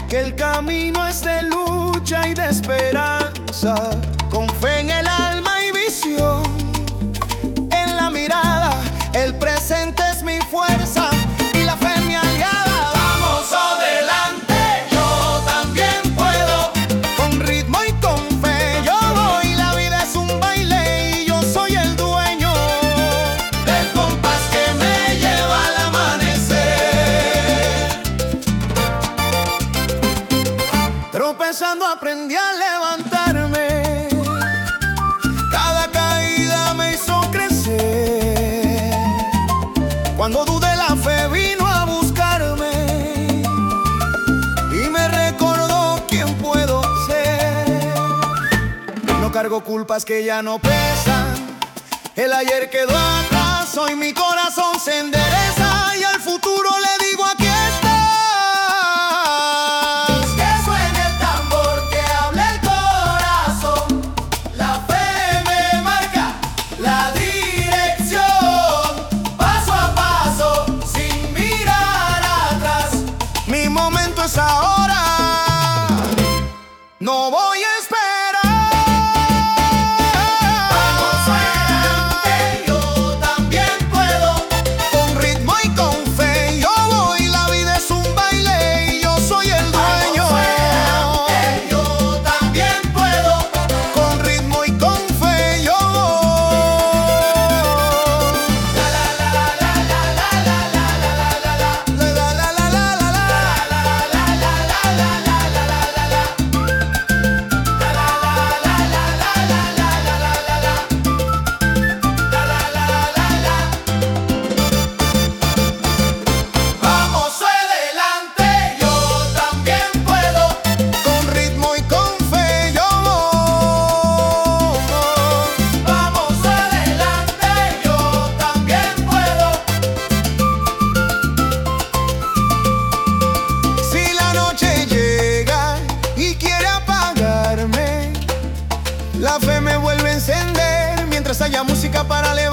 que el camino es de lucha y de esperanza, con fe en el alma y visión en la mirada. El presente es mi fuerza y la fe mi aliada. Vamos adelante, yo también puedo. Con ritmo y con fe yo voy. La vida es un baile y yo soy el dueño del compás que me lleva al amanecer. Tropezando aprendí a levantarme. Cada caída me hizo crecer. Cuando dudé, la fe vino a buscarme y me recordó quién puedo ser. No cargo culpas que ya no pesan. El ayer quedó atrás, hoy mi corazón se endereza y al futuro le digo: aquí estás. Que suene el tambor, que hable el corazón. La fe me marca la dirección. Paso a paso, sin mirar atrás. Mi momento es ahora. No voy a esperar. Vamos adelante, yo también puedo. Con ritmo y con fe yo voy. La vida es un baile y yo soy el dueño. Vamos adelante, yo también puedo. Con ritmo y con fe yo voy. La la la la la la la la la la la la la la la la la Vamos adelante, yo también puedo. Con ritmo y con fe yo voy. Vamos adelante, yo también puedo. Si la noche llega y quiere apagarme, la fe me vuelve a encender mientras haya música para levantarme.